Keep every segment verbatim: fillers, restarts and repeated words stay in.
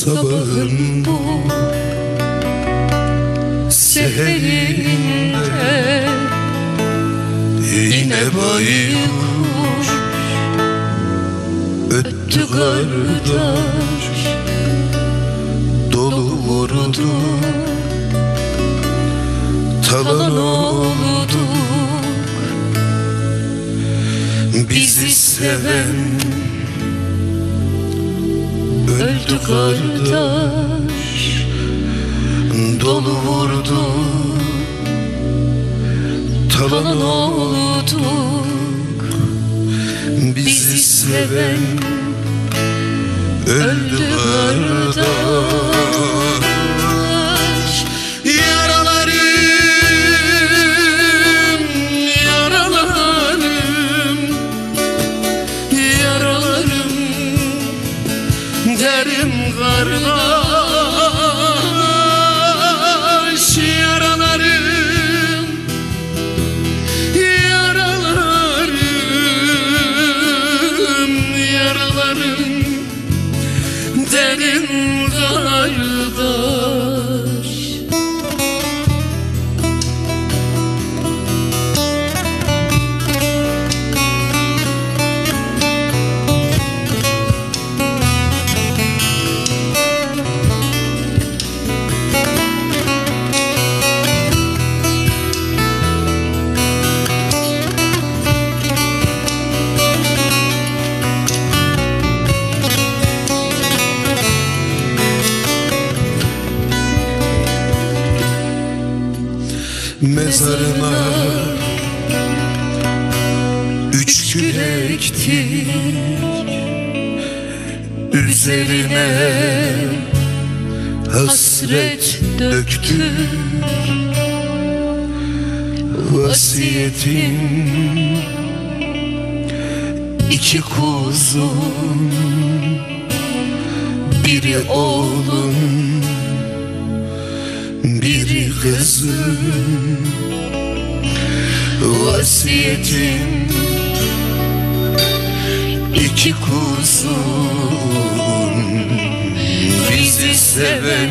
sabahın bu seherinde yine baykuş öttü kardeş, dolu vurdu, talan olduk. Bizi seven öldü kardeş, dolu vurdu, talan olduk. Bizi seven öldü kardeş. Yaralarım, yaralarım, yaralarım, derim kardeş. Yaralarım, yaralarım, yaralarım, derim kardeş. Mezarına üç gül ektik, üzerine hasret döktük. Vasiyetim iki kuzum, biri oğlum, biri kızım. Vasiyetim iki kuzum, bizi seven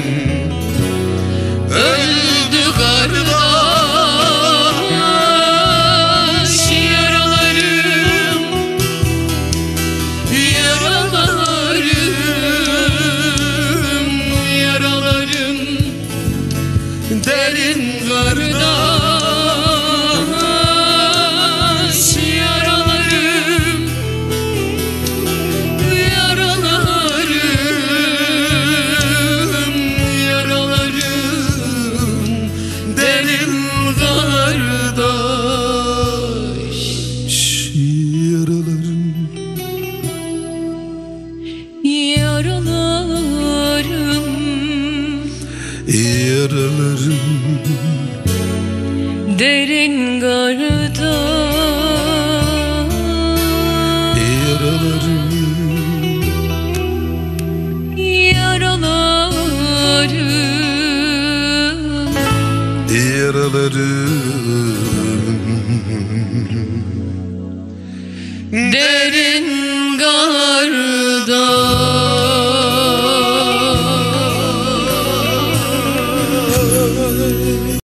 öldü kardeş. Yaralarım, yaralarım, yaralarım, derin kardeş. Yaralarım, yaralarım, yaralarım, derin kardeş. Yaralarım, yaralarım, derin